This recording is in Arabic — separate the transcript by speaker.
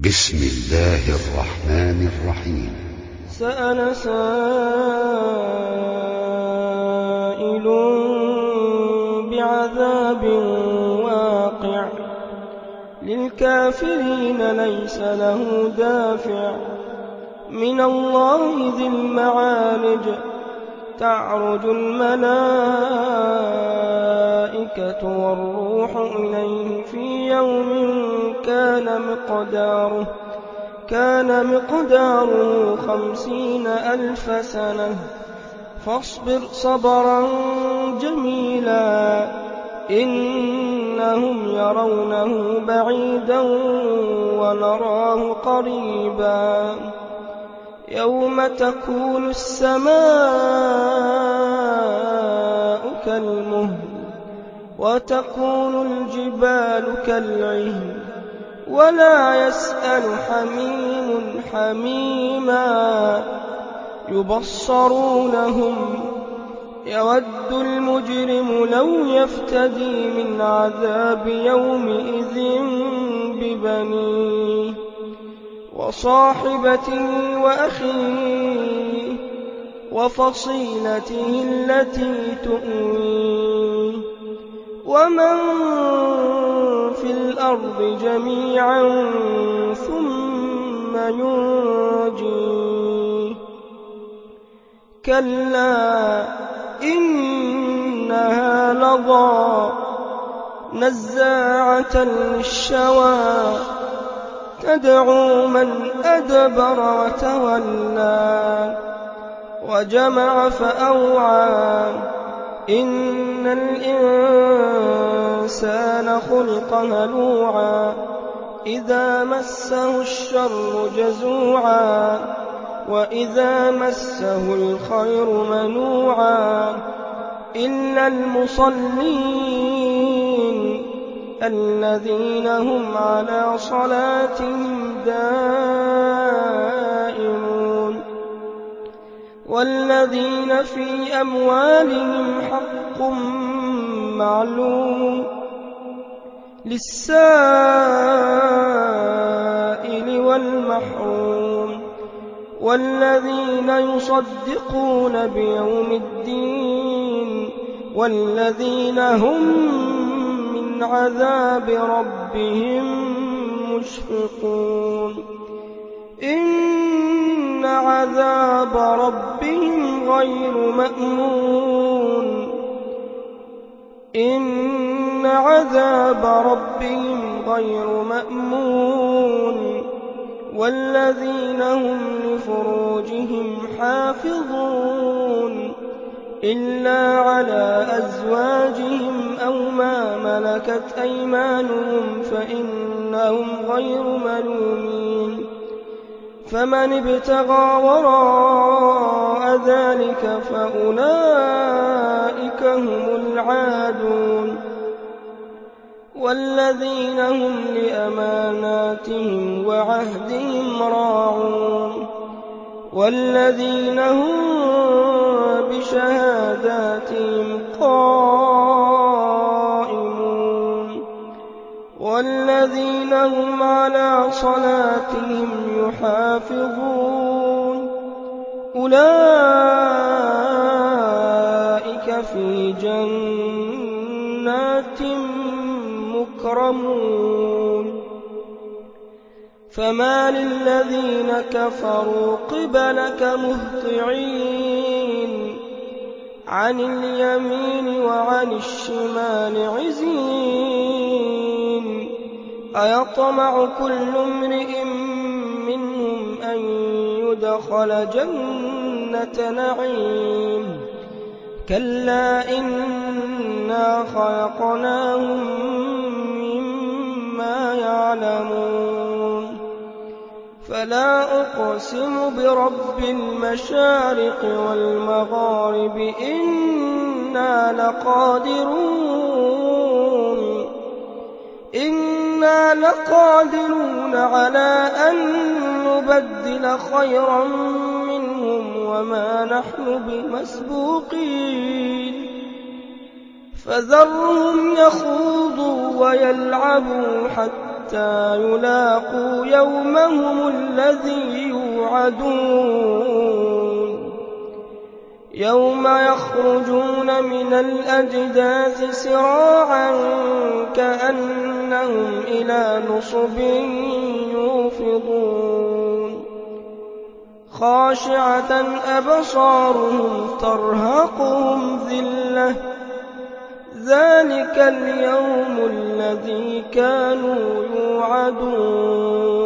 Speaker 1: بسم الله الرحمن الرحيم.
Speaker 2: سأل سائل بعذاب واقع للكافرين ليس له دافع من الله ذي المعارج تعرج الملائكة والروح إليه في يوم كان مقداره 50,000 سنة فاصبر صبرا جميلا إنهم يرونه بعيدا ونراه قريبا يوم تكون السماء كالمهل وتكون الجبال كالعهن ولا يسأل حميم حميما يبصرونهم يود المجرم لو يفتدي من عذاب يومئذ ببنيه وصاحبته وأخيه وفصيلته التي تؤويه ومن في الأرض جميعا ثم ينجيه كلا إنها لظى نزاعة للشوى تدعو من أدبر وتولى وجمع فأوعى إن الإنسان خلق هلوعا إذا مسه الشر جزوعا وإذا مسه الخير منوعا إلا المصلين الذين هم على صلاتهم دائمون والذين في أموالهم حق معلوم للسائل والمحروم والذين يصدقون بيوم الدين والذين هم من عذاب ربهم مشفقون إن عذاب ربهم غير مأمون إن عذاب ربهم غير مأمون والذين هم لفروجهم حافظون إلا على أزواجهم أو ما ملكت أيمانهم فإنهم غير ملومين فمن ابتغى وراء ذلك فأولئك هم العادون والذين هم لأماناتهم وعهدهم راعون والذين هم بشهاداتهم قائمون والذين هم على صلاتهم يحافظون أولئك في جنات مكرمون فما للذين كفروا قبلك مهطعين عن اليمين وعن الشمال عزين أيطمع كل امرئ منهم أن يدخل جنة نعيم كلا إنا خلقناهم مما يعلمون فلا أقسم برب المشارق والمغارب إنا لقادرون على أن نبدل خيرا منهم وما نحن بمسبوقين فذرهم يخوضوا ويلعبوا حتى حتى يلاقوا يومهم الذي يوعدون يوم يخرجون من الأجداث سراعا كأنهم إلى نصب يوفضون خاشعة أبصارهم ترهقهم ذلة ذلك اليوم الذي كانوا يوعدون